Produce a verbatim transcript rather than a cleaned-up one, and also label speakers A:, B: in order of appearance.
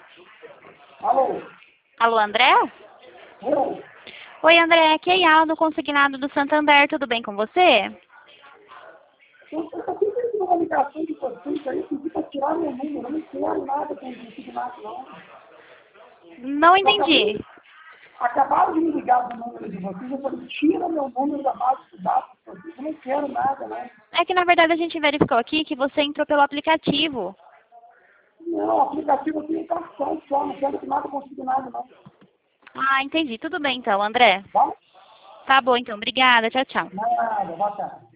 A: Alô?
B: Alô, André?
A: Oi?
B: Oi, André, aqui é Yaldo, consignado do Santander, tudo bem com você?
A: Eu estou sempre uma ligação de vocês aí, pedi para tirar meu número, eu não quero nada com o Signato, não.
B: Não
A: Eu acabei-
B: entendi.
A: Acabaram de me ligar do número de vocês, eu falei, tira meu número da base de dados de vocês, eu não quero nada, não.
B: É que na verdade a gente verificou aqui que você entrou pelo aplicativo.
A: Não, o aplicativo tem cartão só, não quero nada consignado, não.
B: Ah, entendi. Tudo bem então, André.
A: Tá?
B: Tá bom então, obrigada. Tchau, tchau.
A: Nada, boa tarde.